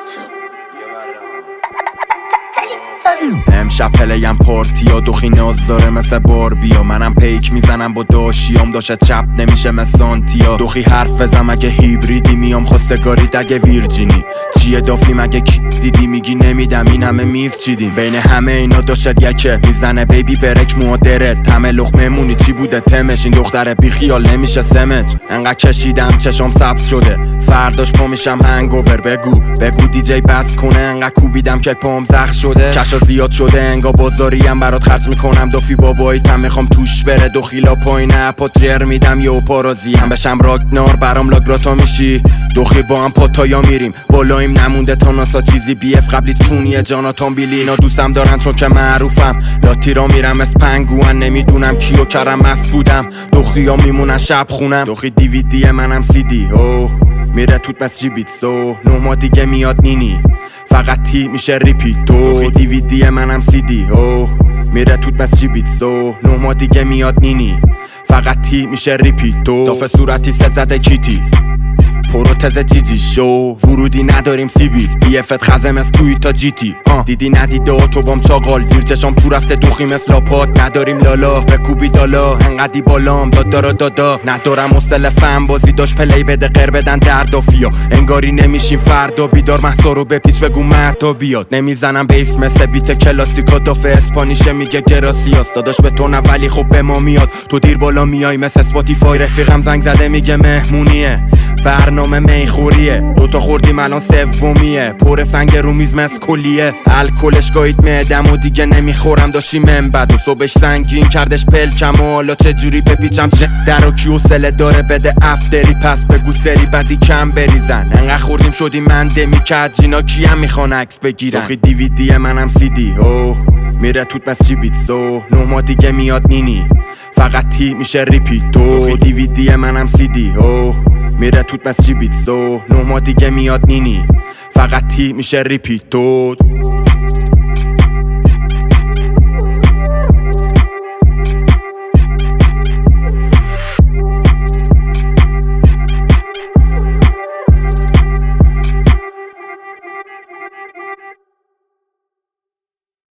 امشب پلیم پارتیا دوخی ناز داره مثل باربیا. منم پیک میزنم با داشیام داشت چپ نمیشه مثل سانتیا. دوخی حرف بزم اگه هیبریدی میام خواستگاری اگه ویرجینی. چیه دافی مگه کی دیدی میگی نمیدم این همه میز چیدیم. بین همه اینا داشت یکه میزنه بیبی برک مادرت. همه لقمه مونی چی بوده تمش این دختره بی خیال نمیشه سمج. انقدر کشیدم چشام سبز شده فرداش پا میشم هنگوور. بگو دیجی بس کنه انقدر کوبیدم که پام زخم شده. کشا زیاد شده انگا بازاریم برات خرج میکنم. دافی باباییتم میخوام توش بره دو خیلا پایین اپات جر میدم یه پارازیم بشم راگنار برام لاگراتا میشی. دوخی با هم پاتایا میریم بالایم نمونده تا ناسا چیزی بیف قبلیت چونیه جاناتان بیلی. اینا دوستم دارن چون که معروفم لاتی را میرم از پنگوان نمیدونم کیو کرم مست بودم. دوخیا میمونن شب خونم. دوخی دیویدی منم سیدی اوه میره توت مس جی بیتسو 9 ماه دیگه میاد نینی فقط تی میشه ریپیتو. دیویدی منم سیدی اوه میره توت مس جی بیتسو 9 ماه دیگه میاد نینی فقط تی میشه ریپیتو. دافه صورتی سه زده کیتی پروتز جیجی شو ورودی نداریم سیبیل بیفت خزم از توی تا جیتی. دیدی ندیده اتوبام چاقال زیر چشام تو رفته دوخی مثل لاپات. نداریم لالا بکوبی دالا انقدی بالام دادا ندارم اصل فن بازی داشت پلی بده غیر بدن دردافیا. انگاری نمیشیم فردا بیدار محصا رو به پیش بگو مردا بیاد. نمیزنم بیس مثل بیت کلاسیکا دافه اسپانیشه میگه گراسیاس. داداش به تو نه ولی خب به ما میاد. تو دیر بالا میای مثل اسپاتیفای. رفیقم زنگ زده میگه مهمونیه برنامه میخوریه. دوتا خوردیم الان سومیه پر سنگ رو میز مس کلیه. الکلش گاهید معدم و دیگه نمیخورم داشتی من بد و صبحش سنگین کردش پلکم و حالا چجوری بپیچم در و کیو سله داره بده افتری پس بگو سری بدی کم بریزن. انقدر خوردیم شدیم من دمی کد جینا کیم میخوان عکس بگیرن. دوخی دیویدی منم سیدی اوه میره توت مس جی بیتسو 9 ماه دیگه میاد نینی فقط تی میشه ریپیتو. دیویدی منم سیدی اوه میره توت مس جی بیتسو 9 ماه دیگه میاد نینی فقط تی میشه ریپیتو.